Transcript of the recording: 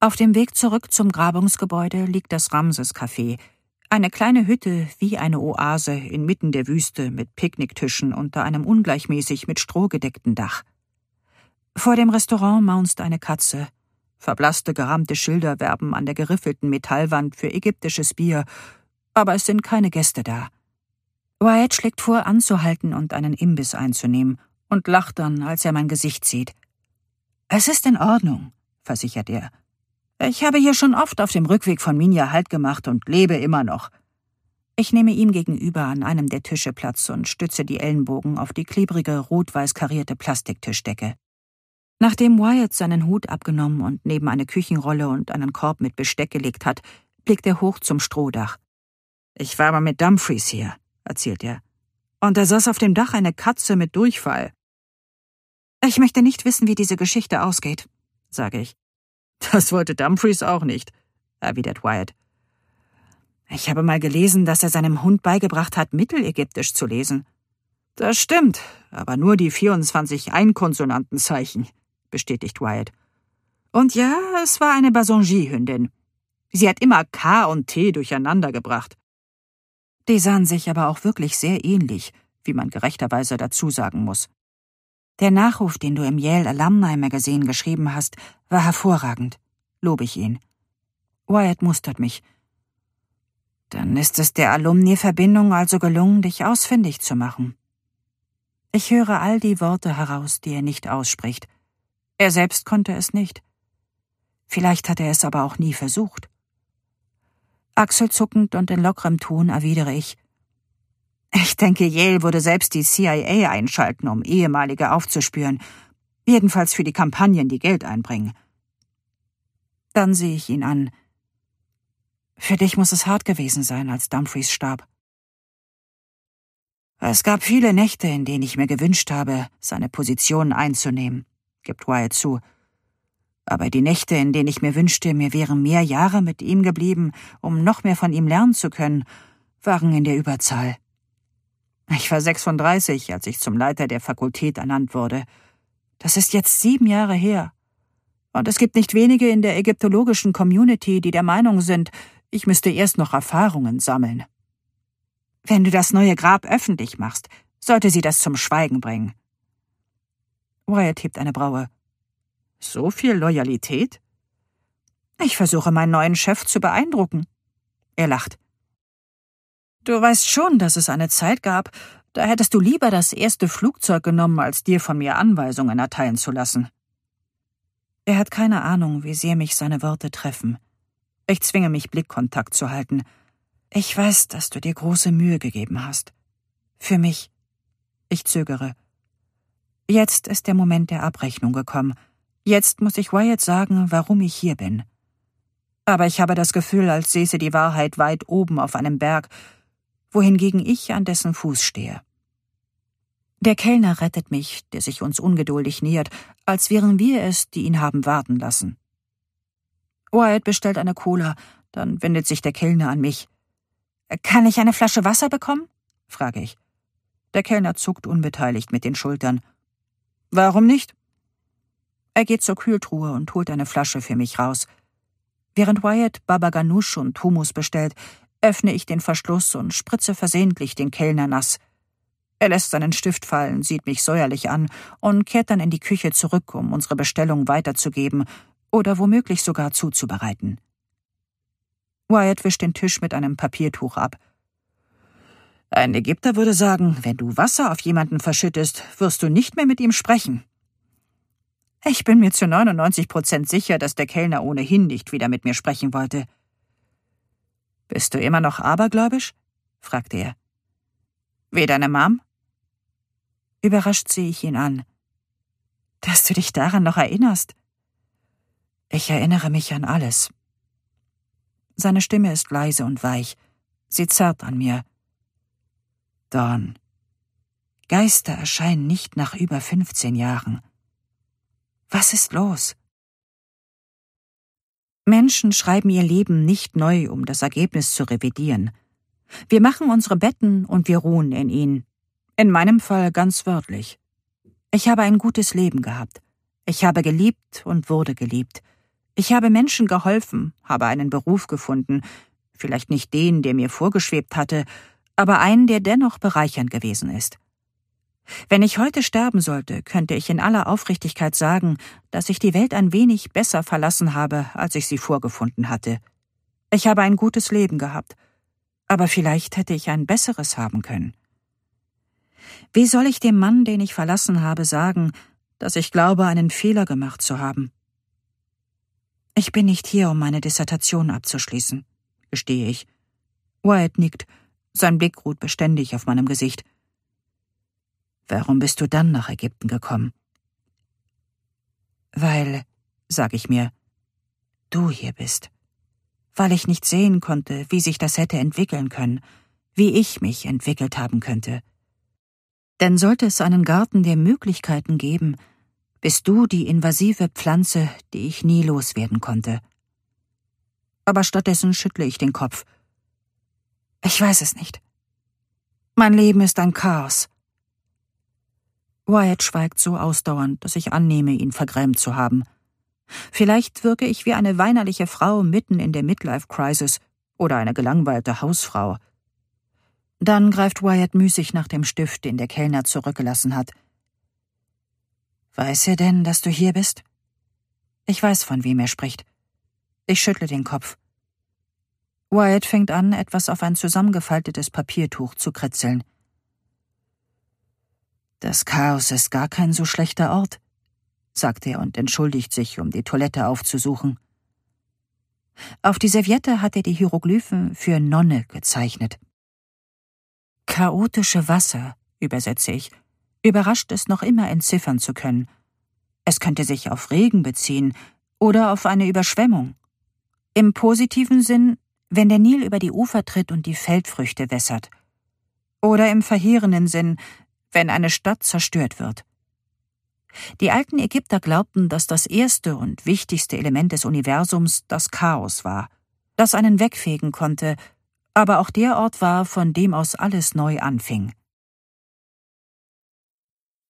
Auf dem Weg zurück zum Grabungsgebäude liegt das Ramses-Café, eine kleine Hütte wie eine Oase inmitten der Wüste mit Picknicktischen unter einem ungleichmäßig mit Stroh gedeckten Dach. Vor dem Restaurant maunzt eine Katze. Verblasste, gerahmte Schilder werben an der geriffelten Metallwand für ägyptisches Bier, aber es sind keine Gäste da. Wyatt schlägt vor, anzuhalten und einen Imbiss einzunehmen und lacht dann, als er mein Gesicht sieht. »Es ist in Ordnung«, versichert er. »Ich habe hier schon oft auf dem Rückweg von Minya Halt gemacht und lebe immer noch.« Ich nehme ihm gegenüber an einem der Tische Platz und stütze die Ellenbogen auf die klebrige, rot-weiß karierte Plastiktischdecke. Nachdem Wyatt seinen Hut abgenommen und neben eine Küchenrolle und einen Korb mit Besteck gelegt hat, blickt er hoch zum Strohdach. »Ich war mal mit Dumfries hier«, erzählt er. »Und da saß auf dem Dach eine Katze mit Durchfall.« »Ich möchte nicht wissen, wie diese Geschichte ausgeht«, sage ich. »Das wollte Dumfries auch nicht«, erwidert Wyatt. »Ich habe mal gelesen, dass er seinem Hund beigebracht hat, Mittelägyptisch zu lesen.« »Das stimmt, aber nur die 24 Einkonsonantenzeichen«, bestätigt Wyatt. »Und ja, es war eine Basenji-Hündin. Sie hat immer K und T durcheinander gebracht.« Die sahen sich aber auch wirklich sehr ähnlich, wie man gerechterweise dazu sagen muss. »Der Nachruf, den du im Yale Alumni Magazine geschrieben hast, war hervorragend«, lobe ich ihn. Wyatt mustert mich. »Dann ist es der Alumni-Verbindung also gelungen, dich ausfindig zu machen.« Ich höre all die Worte heraus, die er nicht ausspricht. Er selbst konnte es nicht. Vielleicht hat er es aber auch nie versucht. Achselzuckend und in lockerem Ton erwidere ich: »Ich denke, Yale würde selbst die CIA einschalten, um Ehemalige aufzuspüren. Jedenfalls für die Kampagnen, die Geld einbringen.« Dann sehe ich ihn an. »Für dich muss es hart gewesen sein, als Dumfries starb.« »Es gab viele Nächte, in denen ich mir gewünscht habe, seine Position einzunehmen«, gibt Wyatt zu. »Aber die Nächte, in denen ich mir wünschte, mir wären mehr Jahre mit ihm geblieben, um noch mehr von ihm lernen zu können, waren in der Überzahl. Ich war 36, als ich zum Leiter der Fakultät ernannt wurde. Das ist jetzt 7 Jahre her. Und es gibt nicht wenige in der ägyptologischen Community, die der Meinung sind, ich müsste erst noch Erfahrungen sammeln. Wenn du das neue Grab öffentlich machst, sollte sie das zum Schweigen bringen.« Wyatt hebt eine Braue. »So viel Loyalität?« »Ich versuche, meinen neuen Chef zu beeindrucken.« Er lacht. »Du weißt schon, dass es eine Zeit gab, da hättest du lieber das erste Flugzeug genommen, als dir von mir Anweisungen erteilen zu lassen.« Er hat keine Ahnung, wie sehr mich seine Worte treffen. Ich zwinge mich, Blickkontakt zu halten. »Ich weiß, dass du dir große Mühe gegeben hast. Für mich.« Ich zögere. Jetzt ist der Moment der Abrechnung gekommen. Jetzt muss ich Wyatt sagen, warum ich hier bin. Aber ich habe das Gefühl, als säße die Wahrheit weit oben auf einem Berg, wohingegen ich an dessen Fuß stehe. Der Kellner rettet mich, der sich uns ungeduldig nähert, als wären wir es, die ihn haben warten lassen. Wyatt bestellt eine Cola, dann wendet sich der Kellner an mich. »Kann ich eine Flasche Wasser bekommen?« frage ich. Der Kellner zuckt unbeteiligt mit den Schultern. »Warum nicht?« Er geht zur Kühltruhe und holt eine Flasche für mich raus. Während Wyatt Baba Ganoush und Hummus bestellt, öffne ich den Verschluss und spritze versehentlich den Kellner nass. Er lässt seinen Stift fallen, sieht mich säuerlich an und kehrt dann in die Küche zurück, um unsere Bestellung weiterzugeben oder womöglich sogar zuzubereiten. Wyatt wischt den Tisch mit einem Papiertuch ab. »Ein Ägypter würde sagen, wenn du Wasser auf jemanden verschüttest, wirst du nicht mehr mit ihm sprechen.« Ich bin mir zu 99% sicher, dass der Kellner ohnehin nicht wieder mit mir sprechen wollte. »Bist du immer noch abergläubisch?« fragte er. »Wie deine Mom?« Überrascht sehe ich ihn an. »Dass du dich daran noch erinnerst?« »Ich erinnere mich an alles.« Seine Stimme ist leise und weich. Sie zerrt an mir. »Dawn, Geister erscheinen nicht nach über 15 Jahren. Was ist los?« Menschen schreiben ihr Leben nicht neu, um das Ergebnis zu revidieren. Wir machen unsere Betten und wir ruhen in ihnen. In meinem Fall ganz wörtlich. Ich habe ein gutes Leben gehabt. Ich habe geliebt und wurde geliebt. Ich habe Menschen geholfen, habe einen Beruf gefunden, vielleicht nicht den, der mir vorgeschwebt hatte, aber einen, der dennoch bereichernd gewesen ist. Wenn ich heute sterben sollte, könnte ich in aller Aufrichtigkeit sagen, dass ich die Welt ein wenig besser verlassen habe, als ich sie vorgefunden hatte. Ich habe ein gutes Leben gehabt, aber vielleicht hätte ich ein besseres haben können. Wie soll ich dem Mann, den ich verlassen habe, sagen, dass ich glaube, einen Fehler gemacht zu haben? Ich bin nicht hier, um meine Dissertation abzuschließen, gestehe ich. Wyatt nickt, sein Blick ruht beständig auf meinem Gesicht. Warum bist du dann nach Ägypten gekommen? Weil, sag ich mir, du hier bist. Weil ich nicht sehen konnte, wie sich das hätte entwickeln können, wie ich mich entwickelt haben könnte. Denn sollte es einen Garten der Möglichkeiten geben, bist du die invasive Pflanze, die ich nie loswerden konnte. Aber stattdessen schüttle ich den Kopf. Ich weiß es nicht. Mein Leben ist ein Chaos. Wyatt schweigt so ausdauernd, dass ich annehme, ihn vergrämt zu haben. Vielleicht wirke ich wie eine weinerliche Frau mitten in der Midlife-Crisis oder eine gelangweilte Hausfrau. Dann greift Wyatt müßig nach dem Stift, den der Kellner zurückgelassen hat. Weiß er denn, dass du hier bist? Ich weiß, von wem er spricht. Ich schüttle den Kopf. Wyatt fängt an, etwas auf ein zusammengefaltetes Papiertuch zu kritzeln. Das Chaos ist gar kein so schlechter Ort, sagt er und entschuldigt sich, um die Toilette aufzusuchen. Auf die Serviette hat er die Hieroglyphen für Nonne gezeichnet. Chaotische Wasser, übersetze ich, überrascht es noch immer entziffern zu können. Es könnte sich auf Regen beziehen oder auf eine Überschwemmung. Im positiven Sinn, wenn der Nil über die Ufer tritt und die Feldfrüchte wässert. Oder im verheerenden Sinn, wenn eine Stadt zerstört wird. Die alten Ägypter glaubten, dass das erste und wichtigste Element des Universums das Chaos war, das einen wegfegen konnte, aber auch der Ort war, von dem aus alles neu anfing.